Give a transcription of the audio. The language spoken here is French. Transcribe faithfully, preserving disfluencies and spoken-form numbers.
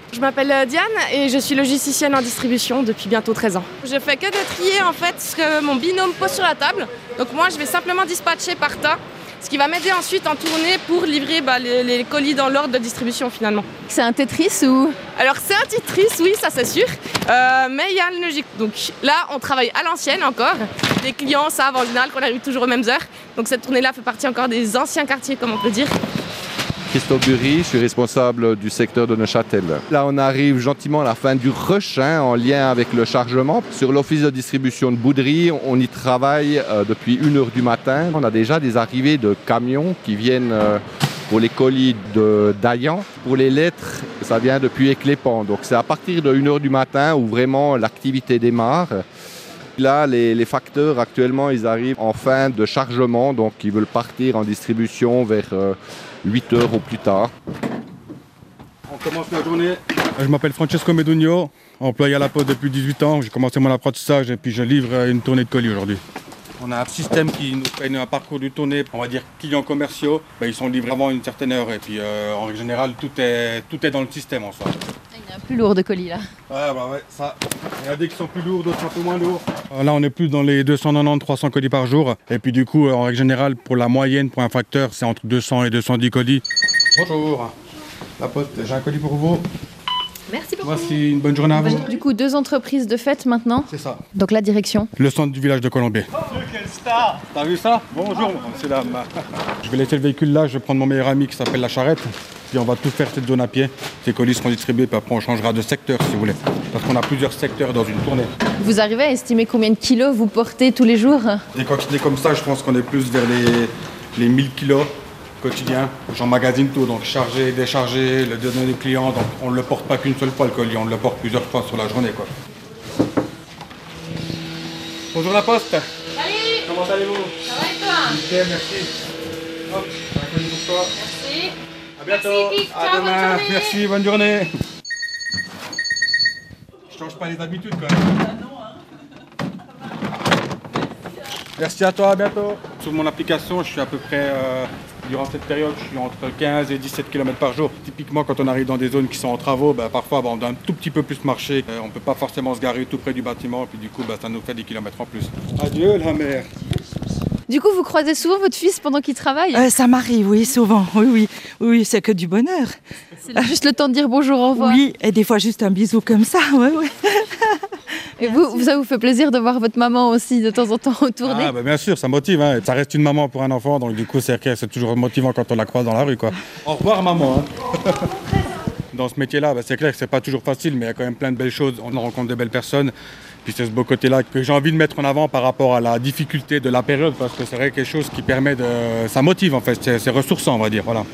Je m'appelle Diane et je suis logisticienne en distribution depuis bientôt treize ans. Je fais que de trier en fait ce que mon binôme pose sur la table. Donc moi je vais simplement dispatcher par tas, ce qui va m'aider ensuite en tournée pour livrer bah, les, les colis dans l'ordre de distribution finalement. C'est un Tetris ou? Alors c'est un Tetris, oui, ça c'est sûr, euh, mais il y a une logique. Donc là on travaille à l'ancienne encore. Les clients savent en général qu'on arrive toujours aux mêmes heures. Donc cette tournée-là fait partie encore des anciens quartiers comme on peut dire. Christophe Bury, je suis responsable du secteur de Neuchâtel. Là, on arrive gentiment à la fin du rush hein, en lien avec le chargement. Sur l'office de distribution de Boudry, on y travaille euh, depuis une heure du matin. On a déjà des arrivées de camions qui viennent euh, pour les colis de Dayan. Pour les lettres, ça vient depuis Éclépant. Donc c'est à partir de une heure du matin où vraiment l'activité démarre. Là, les, les facteurs, actuellement, ils arrivent en fin de chargement, donc ils veulent partir en distribution vers euh, huit heures au plus tard. On commence la journée. Je m'appelle Francesco Medugno, employé à la Poste depuis dix-huit ans. J'ai commencé mon apprentissage et puis je livre une tournée de colis aujourd'hui. On a un système qui nous fait un parcours du tournée, on va dire clients commerciaux. Ben, ils sont livrés avant une certaine heure et puis euh, en général tout est, tout est dans le système en soi. Il y a un plus lourd de colis là. Ouais, bah ouais, ça. Il y a des qui sont plus lourds, d'autres un peu moins lourds. Là, on est plus dans les deux cent quatre-vingt-dix à trois cents colis par jour. Et puis du coup, en règle générale, pour la moyenne, pour un facteur, c'est entre deux cents et deux cent dix colis. Bonjour. La Poste, j'ai un colis pour vous. Merci beaucoup. Voici une bonne journée à vous. Du coup, deux entreprises de fête maintenant. C'est ça. Donc la direction. Le centre du village de Colombier. Oh, quelle star! T'as vu ça? Bonjour, monsieur dame. Je vais laisser le véhicule là, je vais prendre mon meilleur ami qui s'appelle la charrette. Puis on va tout faire cette zone à pied. Ces colis seront distribués, puis après on changera de secteur si vous voulez. Parce qu'on a plusieurs secteurs dans une tournée. Vous arrivez à estimer combien de kilos vous portez tous les jours? Des quantités comme ça, je pense qu'on est plus vers les, les mille kilos quotidiens. J'emmagasine tout, donc charger, décharger, le donner aux clients. Donc on ne le porte pas qu'une seule fois le colis, on le porte plusieurs fois sur la journée, quoi. Bonjour la Poste. Salut. Comment allez-vous? Ça va et toi? Nickel, merci. Hop, j'ai un colis pour toi. Merci. À bientôt. Merci, à ciao, demain. bonne journée. Merci, bonne journée. Je change pas les habitudes quand même. Merci à toi, à bientôt. Sur mon application, je suis à peu près, euh, durant cette période, je suis entre quinze et dix-sept kilomètres par jour. Typiquement, quand on arrive dans des zones qui sont en travaux, bah, parfois bah, on doit un tout petit peu plus marcher. Euh, on ne peut pas forcément se garer tout près du bâtiment, et puis du coup, bah, ça nous fait des kilomètres en plus. Adieu la mère. Du coup, vous croisez souvent votre fils pendant qu'il travaille? euh, Ça m'arrive, oui, souvent. Oui, oui, oui, c'est que du bonheur. C'est juste le temps de dire bonjour, au revoir. Oui, et des fois juste un bisou comme ça, oui, oui. Et vous, ça vous fait plaisir de voir votre maman aussi de temps en temps au tournée? Ah, bah, bien sûr, ça motive. Hein. Ça reste une maman pour un enfant, donc du coup, c'est, c'est toujours motivant quand on la croise dans la rue, quoi. Au revoir, maman. Hein. Dans ce métier-là, bah, c'est clair que c'est pas toujours facile, mais il y a quand même plein de belles choses. On rencontre de belles personnes. Puis c'est ce beau côté-là que j'ai envie de mettre en avant par rapport à la difficulté de la période, parce que c'est vrai quelque chose qui permet de... Ça motive en fait, c'est, c'est ressourçant on va dire, voilà.